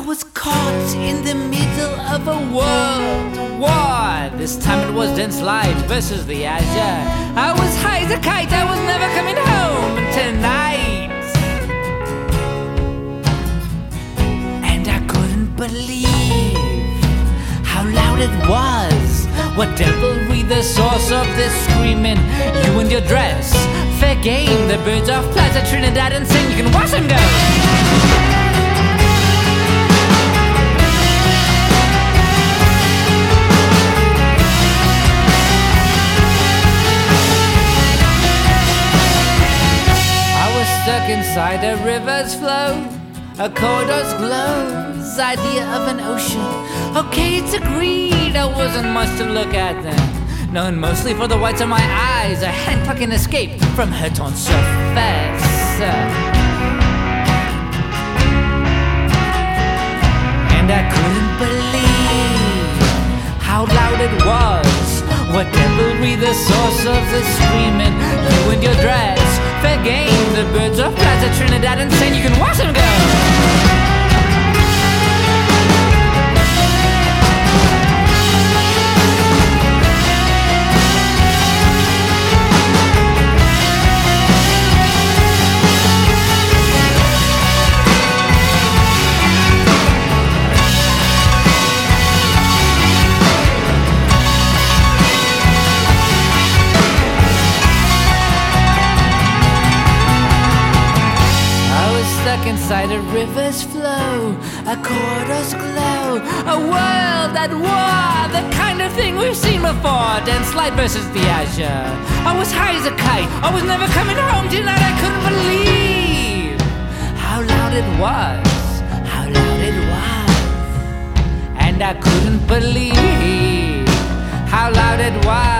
was caught in the middle of a world war. This time it was dense light versus the azure. I was high as a kite, I was never coming home tonight. And I couldn't believe how loud it was. What devilry the source of this screaming? You and your dress, fair game. The birds of Plaza Trinidad and sing. You can watch them go. Stuck inside a river's flow, a corridor's glows, idea of an ocean. Okay, it's agreed, I wasn't much to look at then. Known mostly for the whites of my eyes, a hand plucking escape from her torn surface. And I couldn't believe how loud it was. What devilry the source of the screaming? You and your dress, fair game. The birds of Plaza Trinidad and sing. You can watch them go. Stuck inside a river's flow, a corridor's glow, a world at war, the kind of thing we've seen before. Dense light versus the azure. I was high as a kite, I was never coming home tonight. I couldn't believe how loud it was, how loud it was. And I couldn't believe how loud it was.